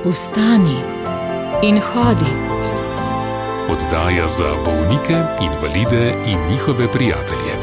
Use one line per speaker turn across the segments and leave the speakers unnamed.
Vstani in hodi.
Oddaja za bolnike, invalide in njihove prijatelje.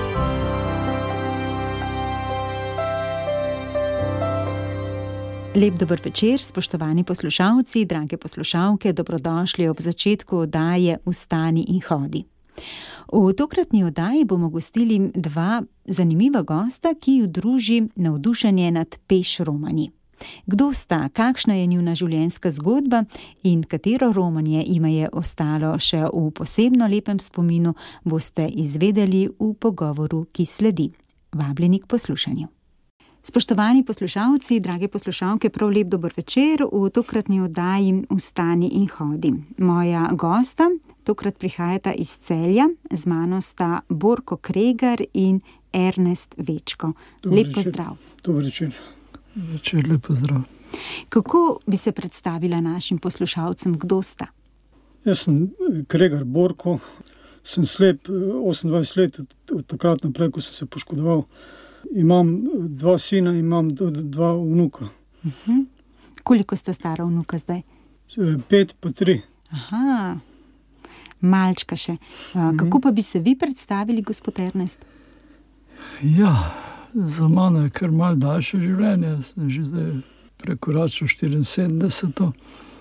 Lep dober večer, spoštovani poslušalci, drage poslušalke, dobrodošli ob začetku oddaje Vstani in hodi. V tokratni oddaji bomo gostili dva zanimiva gosta, ki ju druži navdušenje nad peš romanji. Kdo sta, kakšna je njuna življenjska zgodba in katero romanje jima je ostalo še v posebno lepem spominu, boste izvedeli v pogovoru, ki sledi. Vabljeni k poslušanju. Spoštovani poslušalci, drage poslušalke, prav lep dober večer v tokratni oddaji Vstani in hodi. Moja gosta tokrat prihajata iz Celja, z mano sta Borko Kregar in Ernest Večko. Lep pozdrav.
Dober večer.
Večer, lep pozdrav.
Kako bi se predstavila našim poslušalcem, kdo sta?
Jaz sem Kregar Borko, sem slep 28 let, od takrat naprej, ko sem se poškodoval. Imam 2 sina, imam 2 vnuka.
Koliko sta stara vnuka zdaj?
5 pa 3.
Aha, malčka še. Kako pa bi se vi predstavili, gospod Ernest?
Ja, za mano je kar malo daljše življenje. Sem že zdaj prekoračil 74.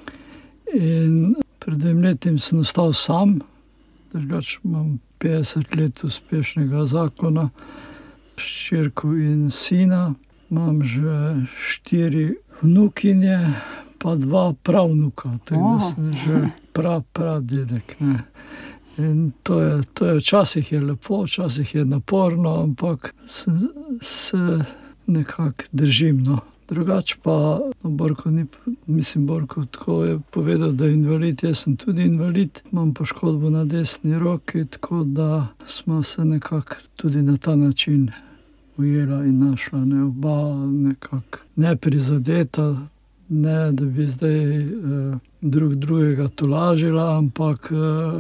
In pred 2 leti sem ostal sam. Drugače imam 50 let uspešnega zakona, hčerko in sina. Imam že 4 vnukinje, pa 2 pravnuka. Tako da sem že pradedek, ne. In to je včasih je lepo, včasih je naporno, ampak se nekako držim, no. Drugače pa Borko tako je povedal, da je invalid, jaz sem tudi invalid, imam poškodbo na desni roki, tako da smo se nekako tudi na ta način ujela in našla, ne, oba nekako neprizadeta, ne da bi zdaj drugega tolažila, ampak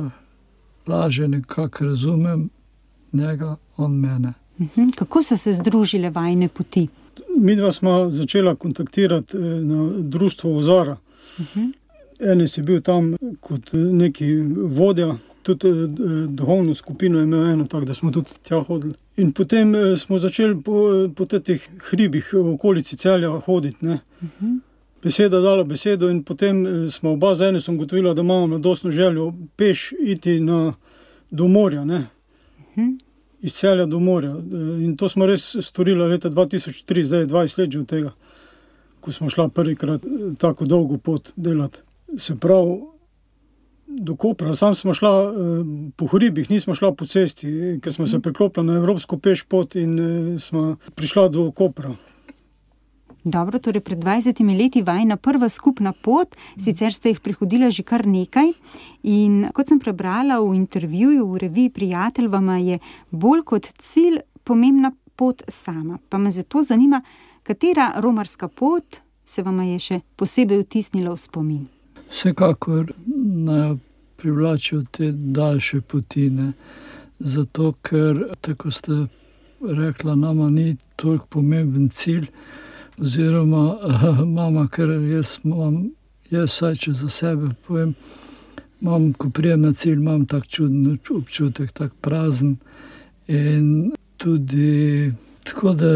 lažje nekako razumem njega, on mene.
Kako so se združile vajine poti?
Midva smo začela kontaktirati na društvo Ozara. Enes je bil tam kot neki vodja, tudi duhovno skupino je imel eno, tako da smo tudi tja hodili. In potem smo začeli po teh hribih v okolici Celja hoditi, ne. Beseda dala besedo in potem smo oba z Enesom ugotovila, da imamo mladostno željo peš iti do morja, ne. Iz Celja do morja. In to smo res storili leta 2003, zdaj je 20 let že od tega, ko smo šla prvikrat tako dolgo pot delati. Se pravi, do Kopra. Sam smo šla po hribih, nismo šla po cesti, ker smo se preklopila na evropsko peš pot in smo prišla do Kopra.
Dobro, torej pred 20 leti vajina prva skupna pot, sicer ste jih prehodila že kar nekaj in kot sem prebrala v intervjuju v reviji Prijatelj, vama je bolj kot cilj pomembna pot sama. Pa me zato zanima, katera romarska pot se vama je še posebej vtisnila v spomin?
Vsekakor naj privlačijo te daljše poti, ne. Zato, ker, tako ste rekla, nama ni toliko pomemben cilj, oziroma mama, ker jaz vsaj, če za sebe povem, ko prijem na cilj, imam tak čuden občutek, tak prazen. In tudi tako, da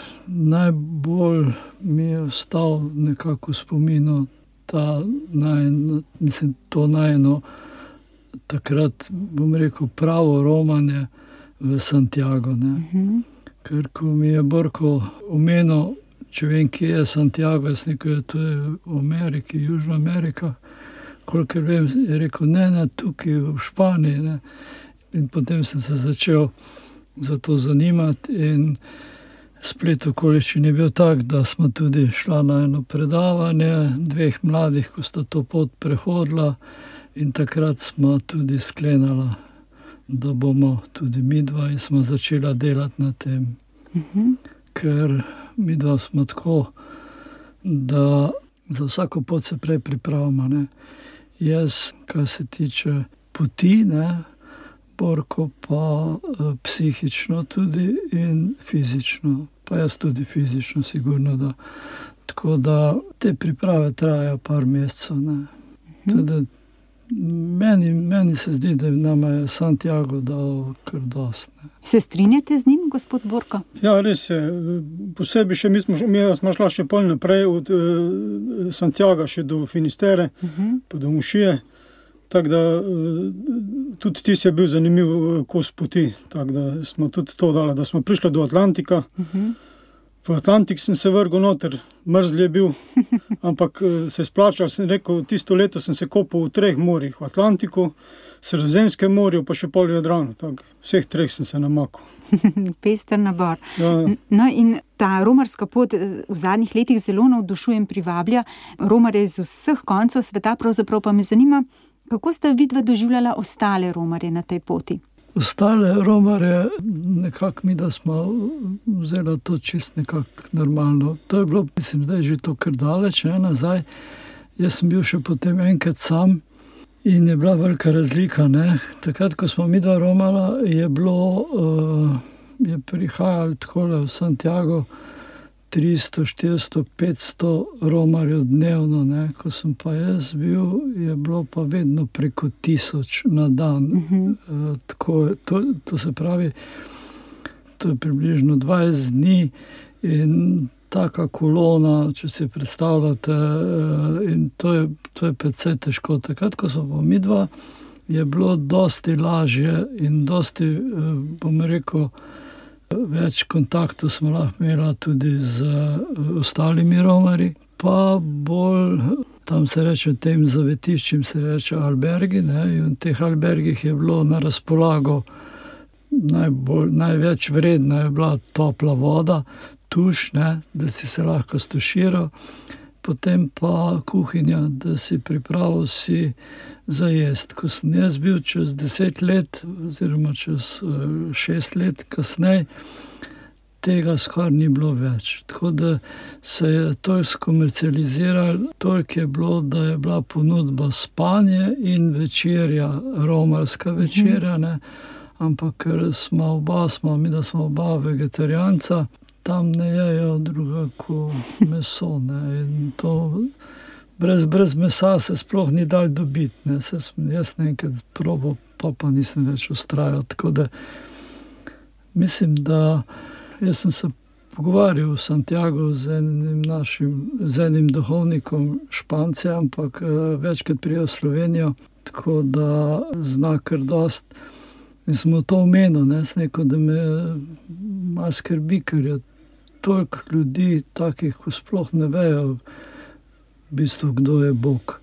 najbolj mi je ostal nekako v spominu to najino takrat, bom rekel, pravo romanje v Santiago, ne. Ker ko mi je Borko omenil, če vem, kje je Santiago, jaz rekel, to je v Ameriki, Južna Amerika. Kolikor vem, je rekel, ne, tukaj v Španiji, ne. In potem sem se začel za to zanimati in splet okoliščin je bil tak, da smo tudi šla na eno predavanje 2 mladih, ko sta to pot prehodila in takrat smo tudi sklenala, da bomo tudi midva in smo začela delati na tem. Ker midva smo tako, da za vsako pot se prej pripravimo, ne. Jaz, kar se tiče poti, ne, Borko pa psihično tudi in fizično. Pa jaz tudi fizično, sigurno, Tako da te priprave trajajo par mesecev. Tudi meni se zdi, da nama je Santiago dal kar dost.
Se strinjate z njim, gospod Borko?
Ja, res je. Posebej še mi smo šla še pol naprej od Santiaga še do Finistere, pa do Mušije. Tako da tudi tisti je bil zanimiv kos poti. Tako da smo tudi to dali, da smo prišli do Atlantika. V Atlantik sem se vrgel noter, mrzl je bil, ampak se splačal, sem rekel, tisto leto sem se kopal v 3 morjih, v Atlantiku, Sredozemskem morju, pa še pol v Jadranu, tako vseh 3 sem se namakal.
Pester nabor.
Ja.
No in ta romarska pot v zadnjih letih zelo navdušuje in privablja romarje iz vseh koncev sveta, pravzaprav pa me zanima, kako sta vidva doživljala ostale romarje na tej poti?
Ostale romarje, nekako mi, da smo vzeli to čist nekako normalno. To je bilo, mislim, da je že to kar daleč, nazaj. Jaz sem bil še potem enkrat sam in je bila velika razlika. Takrat, ko smo mi dva romala, je prihajalo takole v Santiago 300, 400, 500 romarjev dnevno. Ko sem pa jaz bil, je bilo pa vedno preko 1000 na dan. To se pravi, to je približno 20 dni in taka kolona, če si predstavljate, in to je precej težko. Takrat, ko smo pa mi dva, je bilo dosti lažje in dosti, bom rekel, več kontaktov smo lahko imeli tudi z ostalimi romarji, pa bolj, tam se reče, tem zavetiščim se reče albergi, in v teh albergih je bilo na razpolago največ vredna je bila topla voda, tuš, da si se lahko stuširal, potem pa kuhinja, da si pripravil si za jest. Ko sem jaz bil čez 10 let, oziroma čez 6 let kasneje, tega skoraj ni bilo več. Tako da se je to skomercializiralo, toliko je bilo, da je bila ponudba spanje in večerja, romarska večerja, ampak ker smo oba vegetarijanca, tam ne jejo druga kot meso. In to brez mesa se sploh ni dal dobiti. Jaz nekaj probal, pa nisem več ustrajal. Tako da mislim, da jaz sem se pogovarjal v Santiago z enim duhovnikom Špancija, ampak večkrat prije v Slovenijo, tako da zna kar dost. In smo to omenil, rekel, da me malo skrbi, ker je toliko ljudi takih, ko sploh ne vejo v bistvu, kdo je Bog.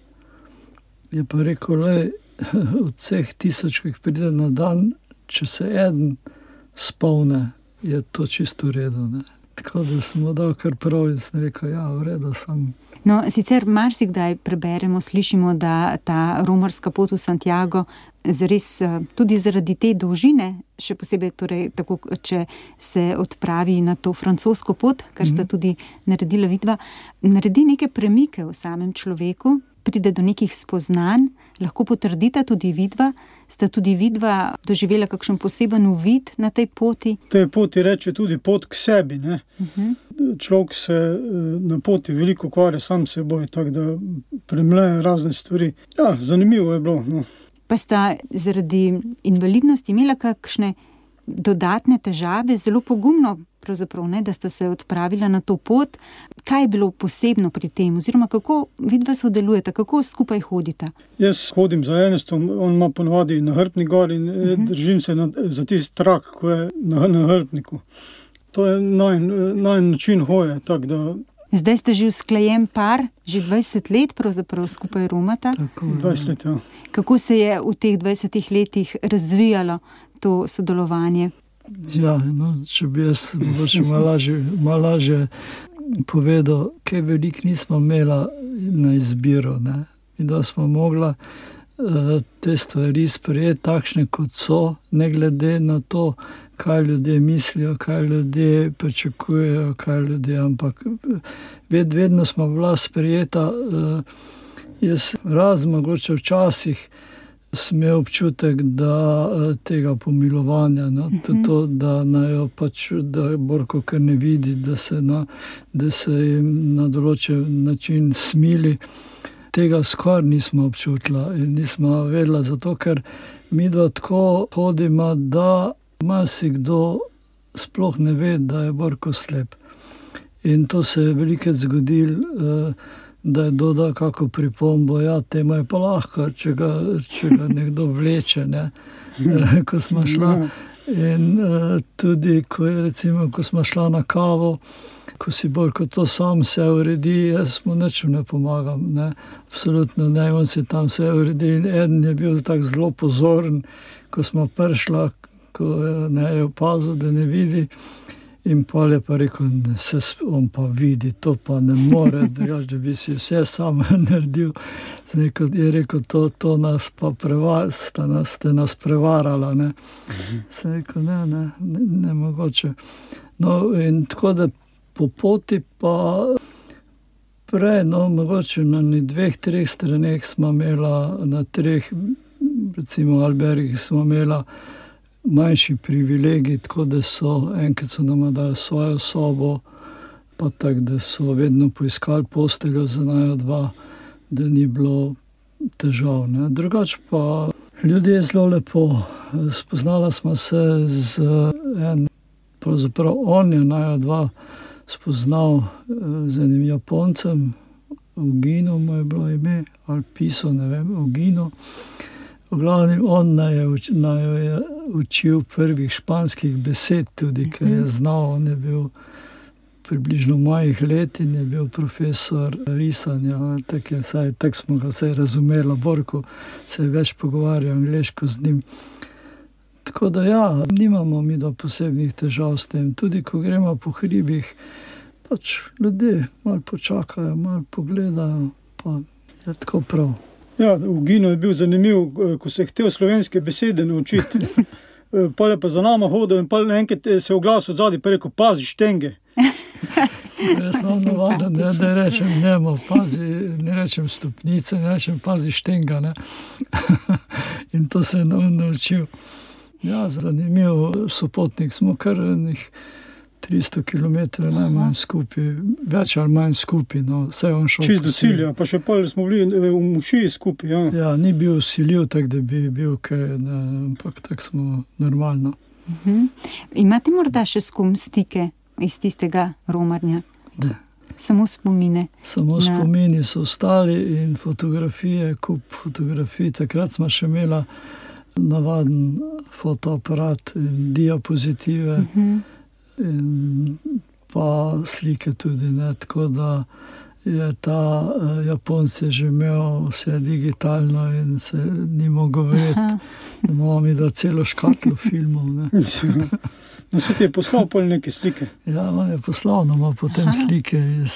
Je pa rekel, od vseh 1000, ki jih pride na dan, če se eden spomne, je to čisto v redu. Tako da smo dal kar prav in sem rekel, ja, v redu sem.
No, sicer marsikdaj preberemo, slišimo, da ta romarska pot v Santiago zares tudi zaradi te dolžine, še posebej torej, tako, če se odpravi na to francosko pot, kar sta tudi naredila vidva, naredi neke premike v samem človeku, pride do nekih spoznanj, lahko potrdita tudi vidva, sta tudi vidva doživela kakšen poseben uvid na tej poti?
Tej poti reče tudi pot k sebi. Človek se na poti veliko ukvarja sam s seboj, tako da premleje razne stvari. Ja, zanimivo je bilo.
Pa sta zaradi invalidnosti imela kakšne dodatne težave, zelo pogumno pravzaprav, da sta se odpravila na to pot. Kaj je bilo posebno pri tem, oziroma kako vidva sodelujeta, kako skupaj hodita?
Jaz hodim za Ernestom, on ima ponovadi nahrbtnik gor in držim se za tisti trak, ko je na nahrbtniku. To je najn način hoje, tako da...
Zdaj ste že usklajen par, že 20 let pravzaprav skupaj romata.
Tako, 20 let, ja.
Kako se je v teh 20 letih razvijalo to sodelovanje?
Ja, če bi jaz malo lažje povedal, kaj veliko nismo imela na izbiro. In da smo mogla te stvari sprejeti takšne, kot so, ne glede na to, kaj ljudje mislijo, kaj ljudje pričakujejo, kaj ljudje, ampak vedno smo bila sprejeta. Jaz mogoče včasih sem imel občutek, da tega pomilovanja, no, to, da najo pač, da Borko kar ne vidi, da se jim na določen način smili. Tega skoraj nismo občutila in nismo vedela, zato ker midva tako hodima, da marsikdo sploh ne ve, da je Borko slep. In to se je velikokrat zgodilo, da je dodal kako pripombo, ja, tema je pa lahko, če ga nekdo vleče, ne, ko smo šla. In tudi, ko smo šla na kavo, ko si Borko to sam se uredi, jaz mu nič ne pomagam, ne, absolutno ne, on se tam se uredi. In eden je bil tako zelo pozoren, ko smo prišla, ko je opazil, da ne vidi. In pol je pa rekel, on pa vidi, to pa ne more, drugače, da bi si vse sam naredil. Je rekel, to nas pa ste nas prevarala, ne. Sem rekel, ne mogoče. No, in tako da po poti pa prej, no, mogoče na 2-3 straneh smo imela, na 3, recimo Albergih smo imela manjši privilegij, tako da enkrat so nam dali svojo sobo, pa tako, da so vedno poiskali posteljo za naju dva, da ni bilo težav, ne. Drugače pa ljudje zelo lepo. Spoznala smo se z pravzaprav on je naju dva spoznal z enim Japoncem, Ugino mu je bilo ime, ali Piso, ne vem, Ugino. V glavnem, on naju je učil prvih španskih besed tudi, ker je znal, on je bil približno mojih let in je bil profesor risanja, tako smo ga vsaj razumeli, Borko se je več pogovarjal angleško z njim. Tako da ja, nimamo mi da posebnih težav s tem, tudi ko gremo po hribih, pač ljudje malo počakajo, malo pogledajo, pa je tako prav.
Ja, Ugino je bil zanimiv, ko se je hotel slovenske besede naučiti. Pol je pa za nama hodil in pol enkrat se je oglasil odzadaj, pa je rekel, pazi štenge.
Jaz sem navaden, da rečem njemu, pazi, ne rečem stopnice, ne rečem pazi štenga, ne. In to se je naučil. Ja, zanimiv sopotnik, smo kar 300 km najmanj skupaj, več ali manj skupaj, no, vse on šel.
Čist do cilja, pa še pol smo bili v Mušiji skupaj, ja.
Ja, ni bil siljiv, tako da bi bil kaj, ne, ampak tako smo normalno.
Imate morda še s kom stike iz tistega romarja?
Ne.
Samo spomine?
Samo spomini so ostali in fotografije, kup fotografij, takrat smo še imela navaden fotoaparat in diapozitive, in pa slike tudi, ne, tako da je ta Japonc je že imel vse digitalno in se ni mogel verjeti, da imamo mi da celo škatlo filmov, ne.
No, se ti je poslal pol neke slike?
Ja, on je poslal, no, ima potem slike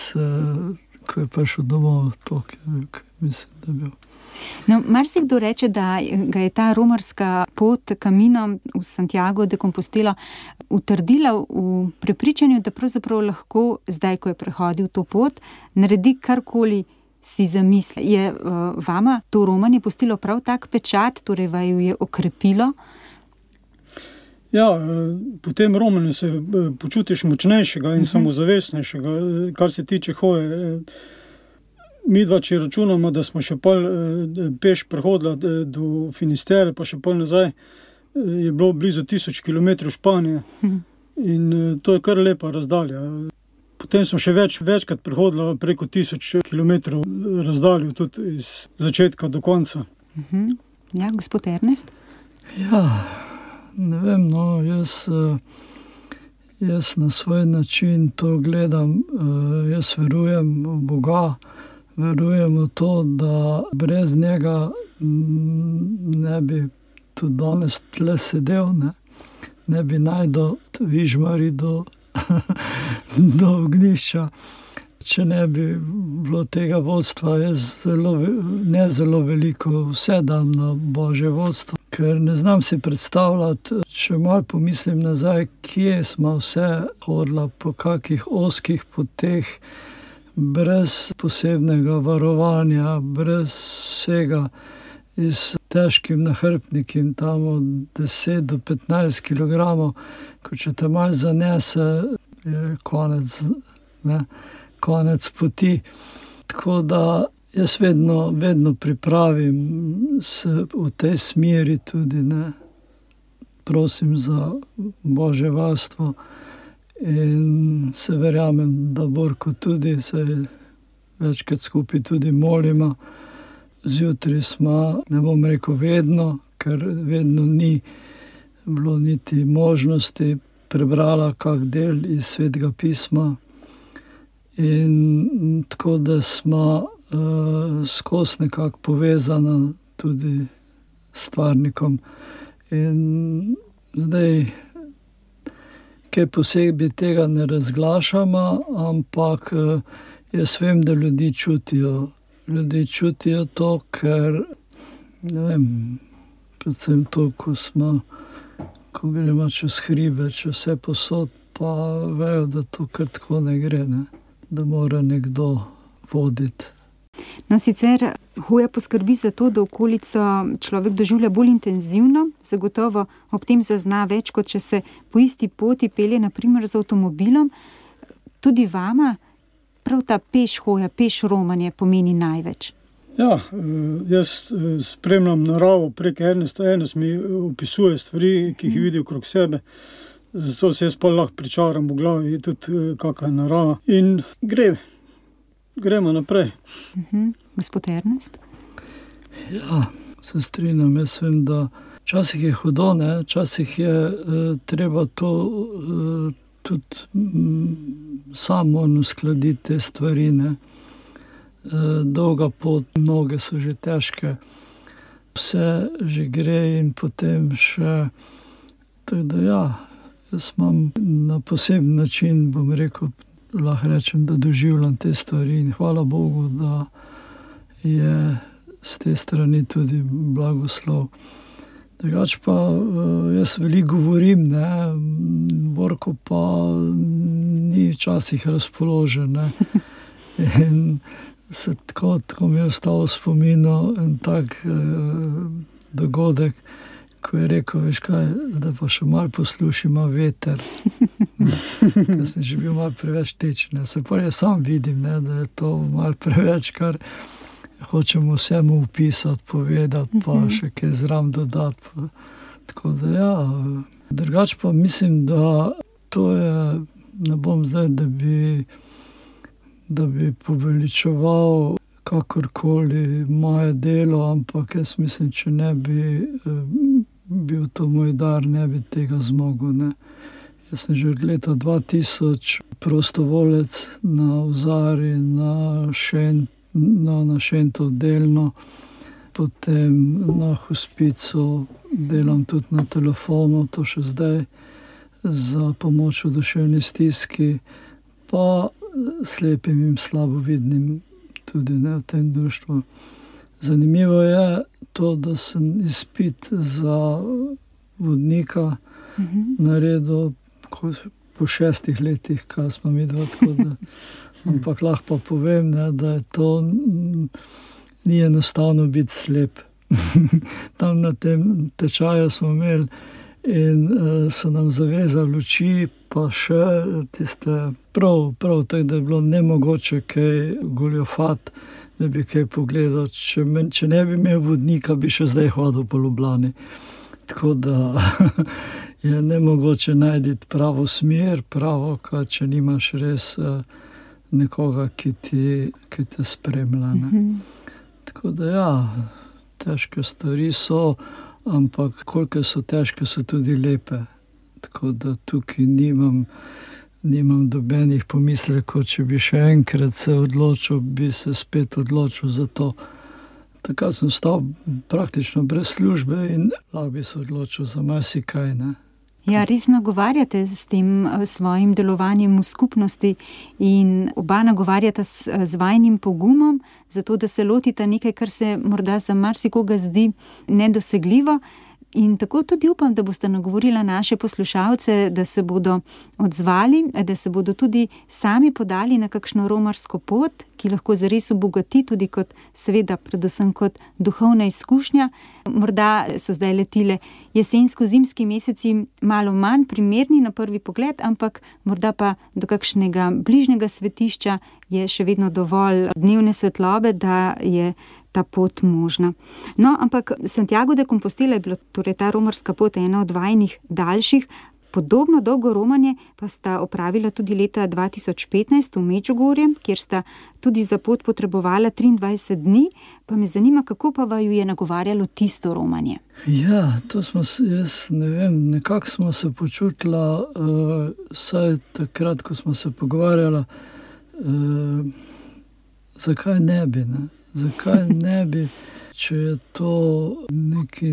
ko je prišel domov, to, mislim, da je bil.
No, marsikdo reče, da ga je ta romarska pot Camino v Santiago de Compostela utrdila v prepričanju, da pravzaprav lahko zdaj, ko je prehodil to pot, naredi karkoli si zamisli. Je vama to romanje pustilo prav tak pečat, torej vaju je okrepilo?
Ja, po tem romanju se počutiš močnejšega in samozavestnejšega, kar se tiče hoje. Midva, če računamo, da smo še pol peš prehodila do Finistere, pa še pol nazaj, je bilo blizu 1000 km Španije. In to je kar lepa razdalja. Potem smo še večkrat prehodila preko 1000 km razdaljo, tudi iz začetka do konca.
Ja, gospod Ernest?
Ja, ne vem, no, jaz na svoj način to gledam, jaz verujem v Boga, verujem v to, da brez njega ne bi tudi danes tle sedel, ne bi najdel vižmari do ognjišča. Če ne bi bilo tega vodstva, jaz ne zelo veliko vse dam na Božje vodstvo, ker ne znam si predstavljati, če malo pomislim nazaj, kje smo vse hodila, po kakih ozkih poteh, brez posebnega varovanja, brez vsega. Iz težkim nahrbtnikom, tam od 10 do 15 kg, ko če te malo zanese, je konec poti. Tako da jaz vedno pripravim se v tej smeri tudi, prosim za Božje varstvo in se verjamem, da Borko tudi, se večkrat skupaj tudi molimo. Zjutraj smo, ne bom rekel vedno, ker vedno ni bilo niti možnosti, prebrala kak del iz Svetega pisma. In tako da smo skozi nekako povezana tudi s stvarnikom. In zdaj, kaj posebej tega ne razglašamo, ampak jaz vem, da ljudi čutijo. Ljudje čutijo to, ker, ne vem, predvsem to, ko gremo čez hribe, čez vse posod, pa vejo, da to kar tako ne gre, da mora nekdo voditi.
No, sicer hoja poskrbi za to, da okolico človek doživlja bolj intenzivno, zagotovo ob tem zazna več, kot če se po isti poti pelje, na primer z avtomobilom. Tudi vama prav ta peš hoja, peš romanje pomeni največ.
Ja, jaz spremljam naravo prek ene mi opisuje stvari, ki jih vidim okrog sebe. Zato se jaz pa lahko pričaram v glavi tudi kakšna narava. In gremo naprej.
Gospod Ernest?
Ja, se strinjam. Jaz vem, da včasih je hudo, včasih je treba to tudi samo uskladiti te stvari. Dolga pot, noge so že težke, vse že gre in potem še. Tako da ja, jaz imam na poseben način, bom rekel, lahko rečem, da doživljam te stvari in hvala Bogu, da je z te strani tudi blagoslov. Drugače pa jaz veliko govorim, Borko pa ni včasih razpoložen. In se tako mi je ostalo v spominu en tak dogodek, ko je rekel, veš kaj, da pa še malo poslušima veter. Jaz sem že bil malo preveč tečen. Se pa jaz sam vidim, da je to malo preveč, kar hočemo vsemu upisati, povedati, pa še kaj zraven dodati. Tako da ja, drugače pa mislim, da to je, ne bom zdaj, da bi poveličeval kakorkoli moje delo, ampak jaz mislim, če ne bi bil to moj dar, ne bi tega zmogel. Jaz sem že od leta 2000 prostovolec na Vzari, na Šentov delno, potem na hospicu, delam tudi na telefonu, to še zdaj, za pomoč v duševni stiski, pa slepim in slabovidnim tudi v tem društvu. Zanimivo je to, da sem izpit za vodnika naredil po 6 letih, kaj smo midva, tako da, ampak lahko pa povem, da je to, ni enostavno biti slep. Tam na tem tečaju smo imeli in so nam zavezali luči, pa še tiste prav, tako da je bilo nemogoče kaj goljufati, da bi kaj pogledal. Če ne bi imel vodnika, bi še zdaj hodil po Ljubljani. Tako da je nemogoče najti pravo smer, kaj, če nimaš res nekoga, ki te spremlja. Tako da ja, težke stvari so, ampak koliko so težke, so tudi lepe. Tako da tukaj nimam dobenih pomislekov, če bi še enkrat se odločil, bi se spet odločil za to. Takrat sem stal praktično brez službe in lahko bi se odločil za marsikaj.
Ja, res nagovarjate s tem svojim delovanjem v skupnosti in oba nagovarjata z vajnim pogumom, zato da se lotita nekaj, kar se morda za marsikoga zdi nedosegljivo. In tako tudi upam, da boste nagovorila naše poslušalce, da se bodo odzvali, da se bodo tudi sami podali na kakšno romarsko pot, ki lahko zares obogati tudi kot, seveda, predvsem kot duhovna izkušnja. Morda so zdaj letile jesensko-zimski meseci malo manj primerni na prvi pogled, ampak morda pa do kakšnega bližnjega svetišča je še vedno dovolj dnevne svetlobe, da je ta pot možna. No, ampak Santiago de Compostela je bila torej ta romarska pot ena od vajinih daljših. Podobno dolgo romanje pa sta opravila tudi leta 2015 v Medžugorje, kjer sta tudi za pot potrebovala 23 dni. Pa me zanima, kako pa vaju je nagovarjalo tisto romanje?
Ja, to smo se, jaz ne vem, nekako smo se počutila, saj takrat, ko smo se pogovarjala, zakaj ne bi, ne? Zakaj ne bi, če je to nekaj,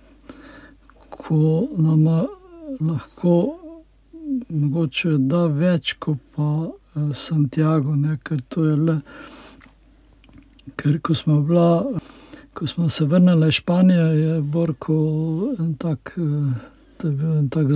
ko nama lahko mogoče da več, kot pa Santiago, ne? Ker to je le, ker ko smo se vrnili iz Španije, je Borko to je bil en tak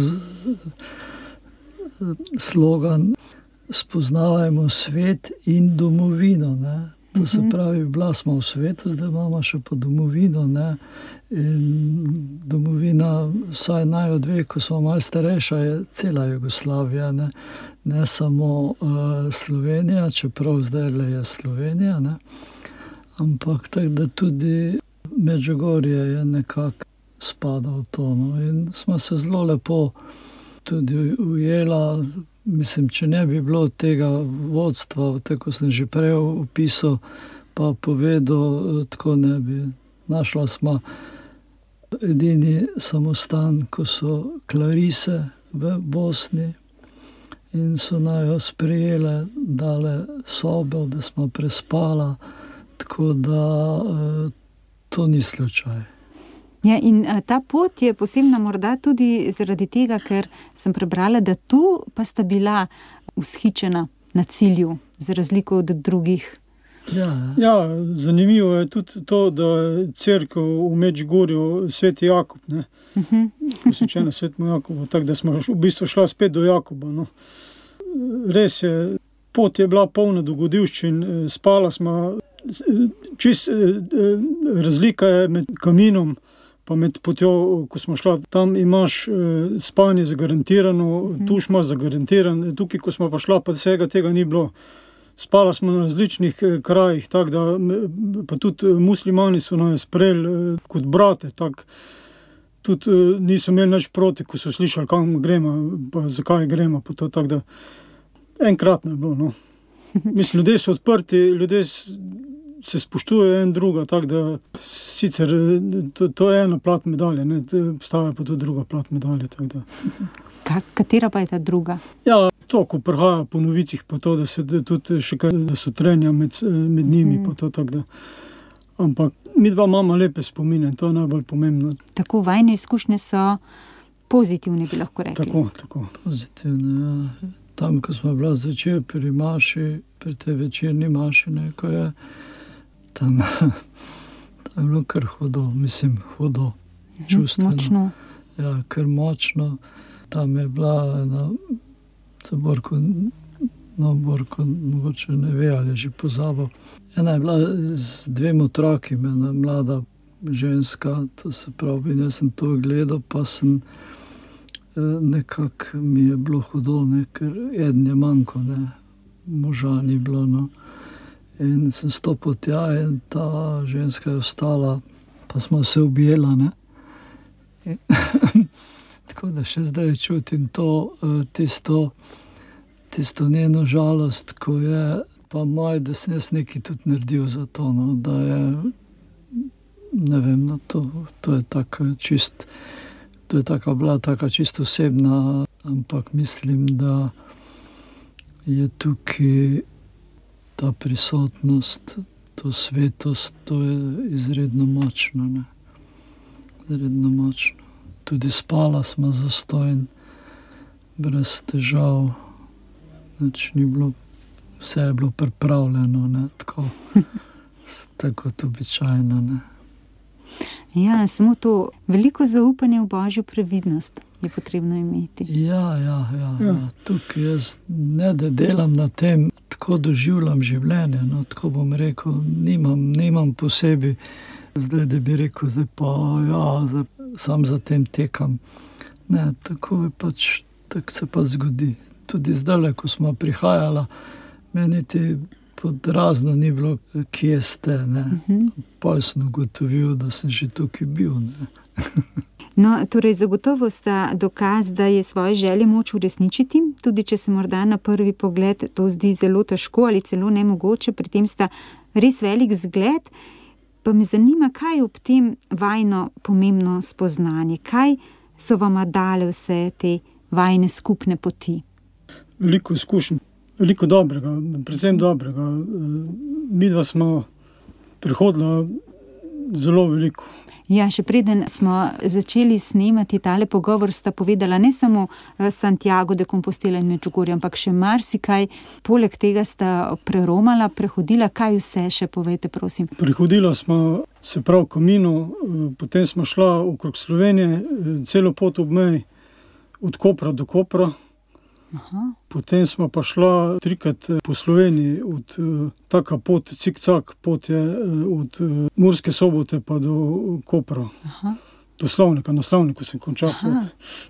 slogan: spoznavajmo svet in domovino, ne? To se pravi, bila smo v svetu, zdaj imamo še pa domovino, ne? In domovina, vsaj naj dve, ko smo malo starejša, je cela Jugoslavija, ne? Ne samo Slovenija, čeprav zdaj le je Slovenija, ne? Ampak tako, da tudi Medžugorje je nekako spada v to, no? In smo se zelo lepo tudi ujela. Mislim, če ne bi bilo tega vodstva, tako sem že prej opisal, pa povedal, tako ne bi. Našla smo edini samostan, ko so Klarise v Bosni, in so najo sprejele, dale sobo, da smo prespala, tako da to ni slučaj.
Ja, in ta pot je posebna morda tudi zaradi tega, ker sem prebrala, da tu pa sta bila vzhičena na cilju, za razliko od drugih.
Ja, zanimivo je tudi to, da je cerkev v Medžugorju Sveti Jakub, ne? Posvečena Svetemu Jakobu, tako da smo v bistvu šla spet do Jakoba, no. Res je, pot je bila polna dogodivščin, spala smo, razlika je med kaminom pa med potjo, ko smo šla, tam imaš spanje zagarantirano, tuš imaš zagarantiran, tukaj, ko smo pa šla, pa vsega tega ni bilo. Spala smo na različnih krajih, tako da, pa tudi muslimani so nas sprejeli kot brate, tako. Tudi niso imeli nič proti, ko so slišali, kam gremo, pa zakaj gremo, pa to, tako da enkratno je bilo, no. Mislim, ljudje so odprti, ljudje se spoštujejo en druga, tako da sicer to je ena plat medalje, ne, obstaja pa tudi druga plat medalje, tako da.
Katera pa je ta druga?
Ja, to, ko prihaja po novicih, pa to, da se tudi še kaj, da so trenja med njimi, pa to, tako da. Ampak mi dva imamo lepe spomine, to je najbolj pomembno.
Tako, vajne izkušnje so pozitivne, bi lahko rekli.
Tako.
Pozitivne, ja. Tam, ko smo bila zvečer pri maši, pri tej večerni maši, ne, ko je tam je bilo kar hudo, čustveno.
Močno.
Ja, kar močno. Tam je bila ena, Borko mogoče ne ve, ali je že pozabil. Ena je bila z 2 otroki, ena mlada ženska, to se pravi, jaz sem to gledal, pa sem nekako mi je bilo hudo, ne, ker eden je manjko, ne, moža ni bilo, no. In sem stopil tja in ta ženska je ostala, pa smo se objela, ne. Tako da še zdaj čutim to, tisto njeno žalost, ko je pa moj, da sem jaz nekaj tudi naredil za to, no, da je, ne vem, no, to je tako čist, to je bila taka čisto osebna, ampak mislim, da je tukaj ta prisotnost, to svetost, to je izredno močno, ne. Izredno močno. Tudi spala smo zastonj, brez težav, nič ni bilo, vse je bilo pripravljeno, ne, tako kot običajno, ne.
Ja, samo to veliko zaupanje v Božjo previdnost je potrebno imeti.
Ja. Tukaj jaz ne da delam na tem, tako doživljam življenje, no, tako bom rekel, nimam posebej, zdaj da bi rekel, zdaj sam za tem tekam. Ne, tako je pač, tako se pa zgodi. Tudi zdaj, ko smo prihajala, meni ti pod razno ni bilo, kje ste, ne. Pa sem ugotovil, da sem že tukaj bil, ne.
No, torej zagotovo sta dokaz, da je svoje želje moč uresničiti, tudi če se morda na prvi pogled to zdi zelo težko ali celo nemogoče, pri tem sta res velik zgled. Pa me zanima, kaj ob tem vajino pomembno spoznanje, kaj so vama dale vse te vajine skupne poti?
Veliko izkušenj, veliko dobrega, predvsem dobrega. Midva smo prihodila zelo veliko.
Ja, še preden smo začeli snemati tale pogovor, sta povedala ne samo Santiago de Compostela in Medjugorje, ampak še marsikaj. Poleg tega sta preromala, prehodila, kaj vse še povejte, prosim.
Prehodila smo se prav Camino, potem smo šla okrog Slovenije, celo pot ob meji od Kopra do Kopra. Potem smo pa šla 3-krat po Sloveniji, taka pot, cik-cak, pot je od Murske Sobote pa do Kopra. Do Slavnika, na Slavniku sem končal pot.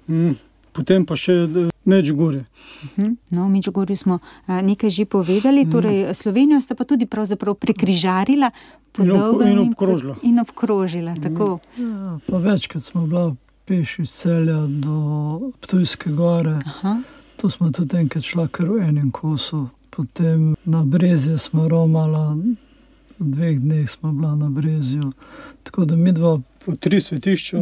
Potem pa še Medjugorje.
No, v Medjugorju smo nekaj že povedali, torej Slovenijo sta pa tudi pravzaprav prekrižarila po dolgem in obkrožila, tako.
Ja, pa večkrat smo bila peš iz Celja do Ptujske gore. To smo tudi enkrat šla kar v enem kosu. Potem na Brezje smo romala, v 2 dneh smo bila na Brezju. Tako da midva...
Po 3 svetišča.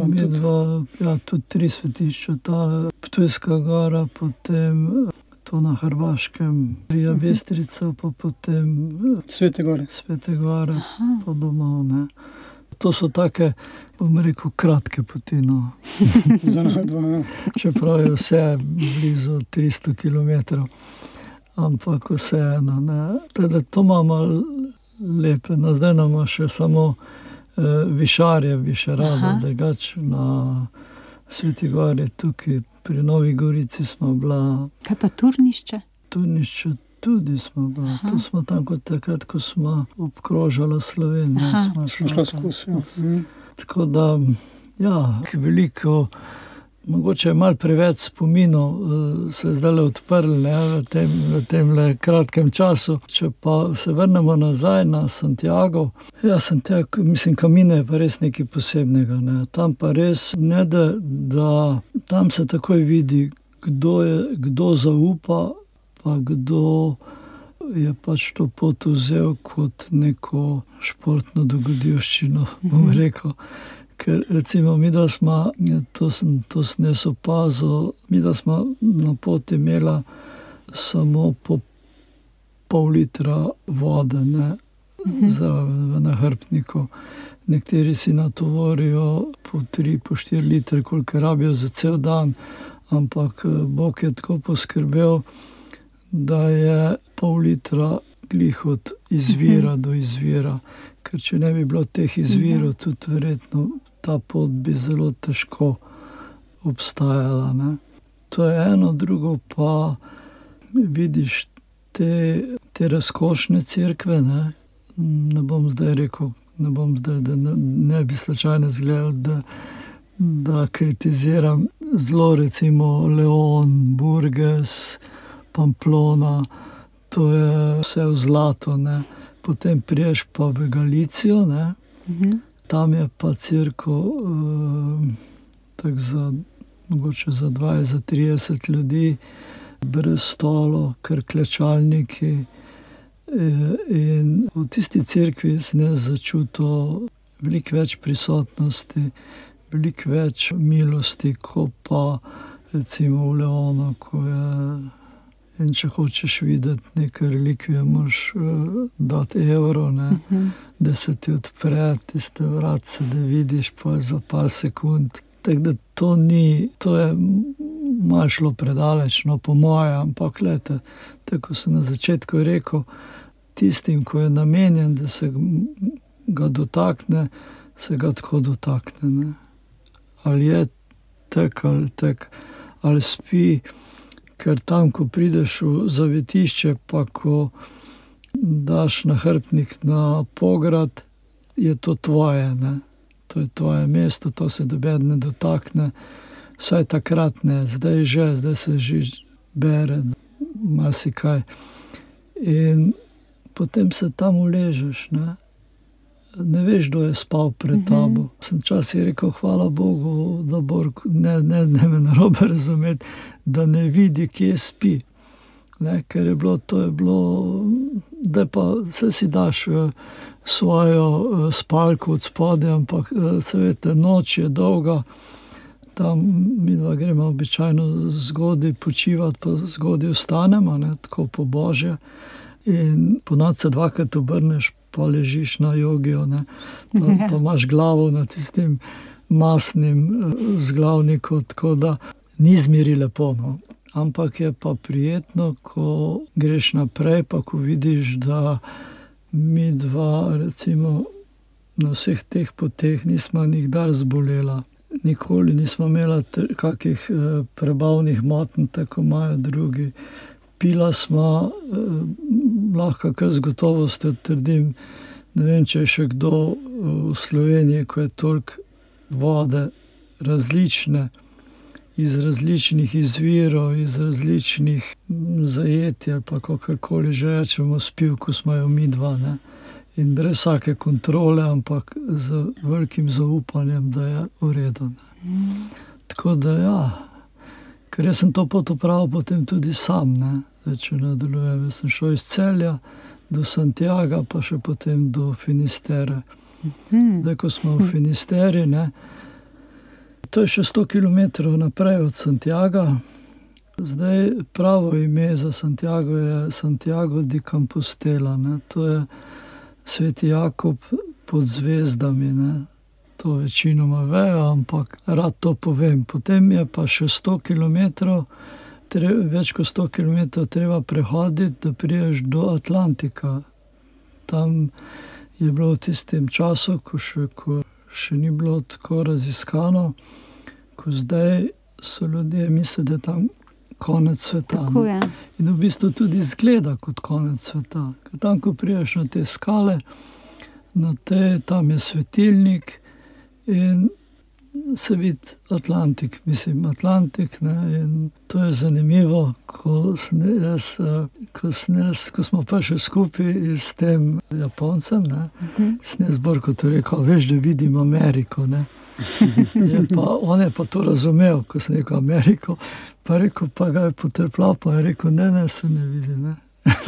Tudi 3 svetišča. Ta Ptujska gora, potem to na Hrvaškem, Rija Bistrica, pa potem...
Svete gore.
Pa domov, ne. To so take, bom rekel, kratke poti, no.
Za dva, ja.
Čeprav je vse blizu 300 kilometrov, ampak vseeno, ne. Teda to imamo lepe, no, zdaj nam še samo višarje bi še rada, drugače na Sveti gori, tukaj pri Novi Gorici smo bila.
Kaj pa Turnišče?
Turnišče tudi smo bila. Tu smo tam kot takrat, ko smo obkrožala Slovenijo.
Smo šla skozi, ja.
Tako da, ja, veliko, mogoče malo preveč spominov se je zdaj odprli, ne, v tem kratkem času. Če pa se vrnemo nazaj na Santiago, ja, Camino je pa res nekaj posebnega, ne. Tam pa res ne da tam se takoj vidi, kdo zaupa, pa kdo je pač to pot vzel kot neko športno dogodivščino, bom rekel. Ker recimo midva smo, to sem jaz opazil, midva smo na poti imela samo po pol litra vode, ne, zraven v nahrbtniku. Nekateri si natovorijo po 3, po 4 litre, koliko rabijo za cel dan, ampak Bog je tako poskrbel, da je pol litra glih od izvira do izvira. Ker če ne bi bilo teh izvirov, tudi verjetno ta pot bi zelo težko obstajala, ne. To je eno, drugo pa vidiš te razkošne cerkve, ne. Ne bom zdaj rekel, da ne bi slučajno izgledal, da kritiziram zelo, recimo Leon, Burges, Pamplona, to je vse v zlato, ne. Potem priješ pa v Galicijo, ne. Tam je pa cerkev tako mogoče za 20, za 30 ljudi, brez stolov, kar klečalniki. In v tisti cerkvi sem jaz začutil veliko več prisotnosti, veliko več milosti, ko pa recimo v Leonu, ko je... In če hočeš videti neke relikvije, moraš dati evro, ne, da se ti odpre tiste vratce, da vidiš pa za par sekund. Tako da to je malo šlo predaleč, no, po moje, ampak glejte, tako sem na začetku rekel, tistim, ko je namenjen, da se ga dotakne, se ga tako dotakne. Ne. Ali je tek, ali spi, ker tam, ko prideš v zavetišče, pa ko daš nahrbtnik na pograd, je to tvoje, ne. To je tvoje mesto, to se noben ne dotakne, vsaj takrat ne, zdaj se že bere, marsikaj. In potem se tam uležeš, ne. Ne veš, kdo je spal pred tabo. Sem včasih rekel, hvala Bogu, da Borko, ne me narobe razumeti, da ne vidi, kje spi. Ne, ker to je bilo, da pa se si daš svojo spalko od spodaj, ampak se veste, noč je dolga, tam midva gremo običajno zgodaj počivati, pa zgodaj ostanemo, ne, tako po božje. In ponoči se dvakrat obrneš, pa ležiš na jogijo, ne, pa imaš glavo na tistim masnim zglavniku, tako da ni zmeri lepo, no. Ampak je pa prijetno, ko greš naprej, pa ko vidiš, da mi dva, recimo, na vseh teh poteh nismo nikdar zbolela. Nikoli nismo imela kakih prebavnih motenj, tako imajo drugi. Pila smo, lahko kar z gotovostjo trdim, ne vem, če je še kdo v Sloveniji, ko je toliko vode različne, iz različnih izvirov, iz različnih zajetij, pa kakorkoli že rečemo, spil, ko smo jo mi dva, ne. In brez vsake kontrole, ampak z velikim zaupanjem, da je v redu. Tako da ja, ker jaz sem to pot opravil potem tudi sam, ne. Zdaj, če nadaljujem, jaz sem šel iz Celja do Santiaga, pa še potem do Finistere. Zdaj, ko smo v Finisteri, ne, to je še 100 kilometrov naprej od Santiaga. Zdaj, pravo ime za Santiago je Santiago de Compostela, ne. To je Sveti Jakob pod zvezdami, ne. To večinoma vejo, ampak rad to povem. Potem je pa še 100 kilometrov, več kot 100 kilometrov treba prehoditi, da priješ do Atlantika. Tam je bilo v tistem času, ko še ni bilo tako raziskano, ko zdaj so ljudje mislili, da je tam konec sveta.
Tako je.
In v bistvu tudi izgleda kot konec sveta. Ker tam, ko priješ na te skale, tam je svetilnik in se vidi Atlantik, ne, in to je zanimivo, ko smo prišli skupaj s tem Japoncem, ne, sem jaz Borko to rekel, veš, da vidim Ameriko, ne. On je pa to razumel, ko sem rekel Ameriko, pa rekel, pa ga je potrpljal, pa je rekel, ne, se ne vidi, ne.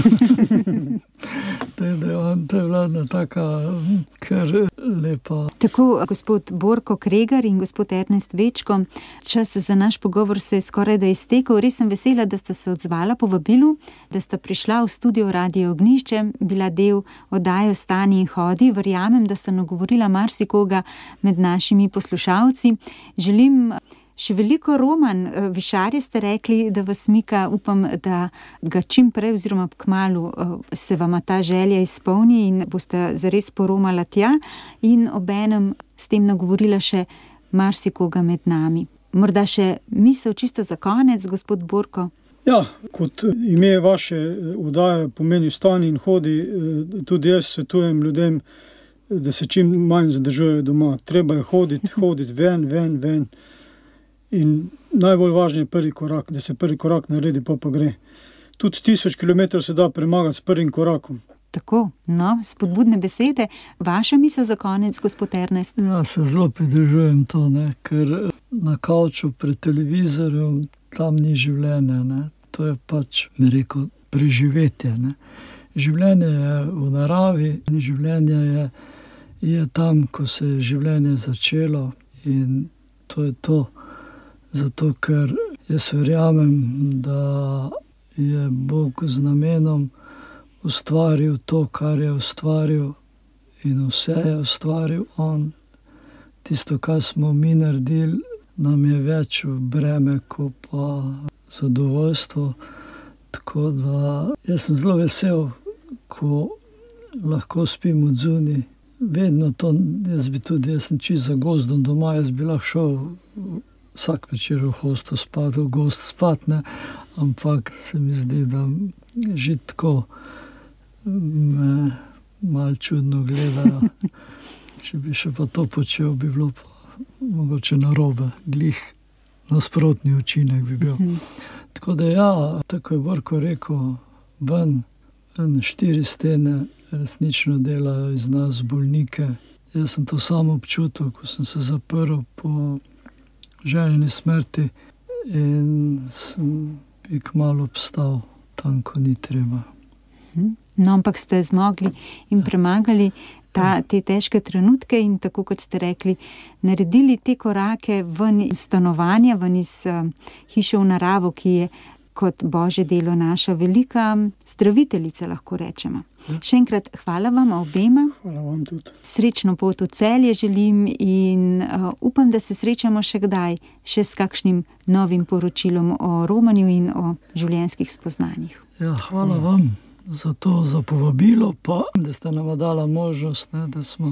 To je bila ena taka kar lepa.
Tako, gospod Borko Kregar in gospod Ernest Večko, čas za naš pogovor se je skoraj da iztekel. Res sem vesela, da sta se odzvala povabilu, da sta prišla v studio Radio Ognjišče, bila del oddaje Vstani in hodi. Verjamem, da sta nagovorila marsikoga med našimi poslušalci. Želim še veliko. Roman, višarje ste rekli, da vas mika, upam, da ga čim prej oziroma kmalu se vama ta želja izpolni in boste zares poromala tja in obenem s tem nagovorila še marsikoga med nami. Morda še misel čisto za konec, gospod Borko?
Ja, kot ime vaše oddaje pomeni Vstani in hodi, tudi jaz svetujem ljudem, da se čim manj zadržujejo doma. Treba je hoditi ven. In najbolj važno je prvi korak, da se prvi korak naredi, pa gre. Tudi 1000 kilometrov se da premagati s prvim korakom.
Tako, no, spodbudne besede. Vaša misel za konec, gospod Ernest?
Ja, se zelo pridržujem to, ne, ker na kavču pred televizorjem tam ni življenja, ne. To je pač, mi rekel, preživetje, ne. Življenje je v naravi, življenje je tam, ko se je življenje začelo in to je to. Zato, ker jaz verjamem, da je Bog z namenom ustvaril to, kar je ustvaril in vse je ustvaril on. Tisto, kar smo mi naredili, nam je več v breme, kot pa zadovoljstvo. Tako da jaz sem zelo vesel, ko lahko spim odzunaj vedno to, jaz sem čisto za gozdom doma, jaz bi lahko šel vsak večer v hosto spat, v gozd spat, ne, ampak se mi zdi, da že tako me malo čudno gledajo. Če bi še pa to počel, bi bilo pa mogoče narobe, glih nasprotni učinek bi bil. Tako da ja, tako je Borko rekel, ven 4 stene resnično delajo iz nas bolnike. Jaz sem to samo občutil, ko sem se zaprl po ženini smrti in sem bi kmalu obstal tam, ko ni treba.
No, ampak ste zmogli in premagali te težke trenutke in tako, kot ste rekli, naredili te korake ven iz stanovanja, ven iz hiše v naravo, ki je kot Božje delo naša velika zdraviteljica, lahko rečemo. Še enkrat hvala vam obema.
Hvala vam tudi.
Srečno pot v Celje želim in upam, da se srečamo še kdaj, še s kakšnim novim poročilom o romanju in o življenjskih spoznanjih.
Ja, hvala vam za to, za povabilo, pa da ste nam dala možnost, ne, da smo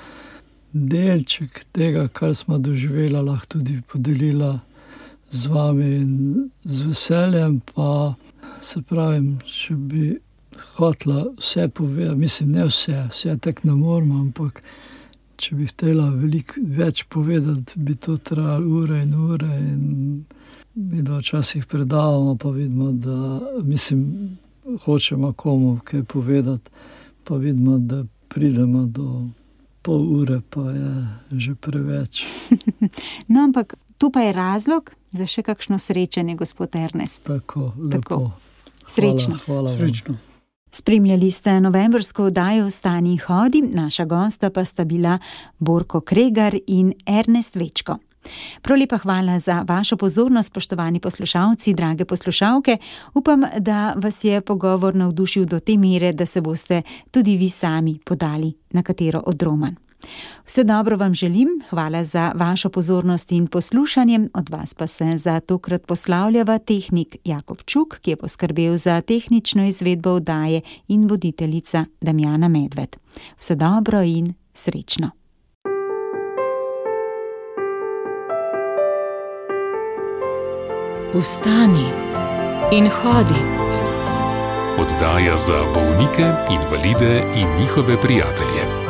delček tega, kar smo doživela, lahko tudi podelila z vami in z veseljem, pa se pravim, če bi hotela vse povedati, mislim, ne vse tek ne moramo, ampak če bi htela veliko več povedati, bi to trajalo ure in ure in mi da včasih predavamo, pa vidimo, da mislim, hočemo komu kaj povedati, pa vidimo, da pridemo do pol ure, pa je že preveč.
No, ampak tu pa je razlog za še kakšno srečanje, gospod Ernest.
Tako, lepo.
Srečno.
Hvala
Srečno.
Spremljali ste novembrsko oddajo Vstani in hodi, naša gosta pa sta bila Borko Kregar in Ernest Večko. Prav lepa hvala za vašo pozornost, spoštovani poslušalci, drage poslušalke. Upam, da vas je pogovor navdušil do te mere, da se boste tudi vi sami podali na katero od romanj. Vse dobro vam želim, hvala za vašo pozornost in poslušanje, od vas pa se za tokrat poslavljava tehnik Jakob Čuk, ki je poskrbel za tehnično izvedbo oddaje, in voditeljica Damjana Medved. Vse dobro in srečno.
Vstani in hodi.
Oddaja za bolnike, invalide in njihove prijatelje.